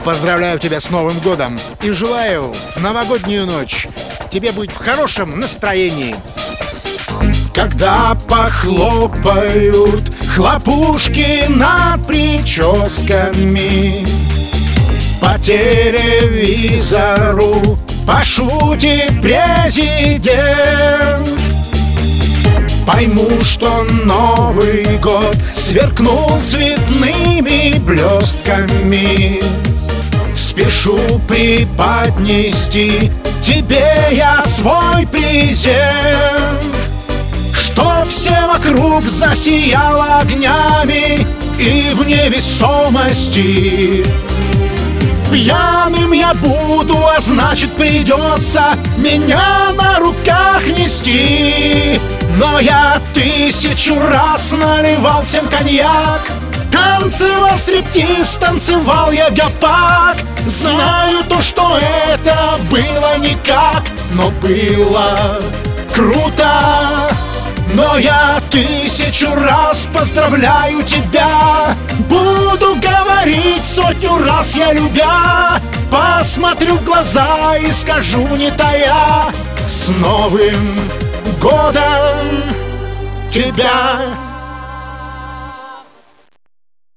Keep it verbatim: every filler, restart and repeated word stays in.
Поздравляю тебя с Новым годом и желаю в новогоднюю ночь тебе быть в хорошем настроении. Когда похлопают хлопушки над прическами, по телевизору пошутит президент, пойму, что Новый год сверкнул цветными блестками. Спешу преподнести тебе я свой презент, чтоб все вокруг засияло огнями и в невесомости. Пьяным я буду, а значит придется меня на руках нести. Но я тысячу раз наливал всем коньяк, танцевал стриптиз, танцевал я гопак. Знаю то, что это было никак, но было круто. Но я тысячу раз поздравляю тебя, буду говорить сотню раз я любя. Посмотрю в глаза и скажу не тая: с Новым годом тебя!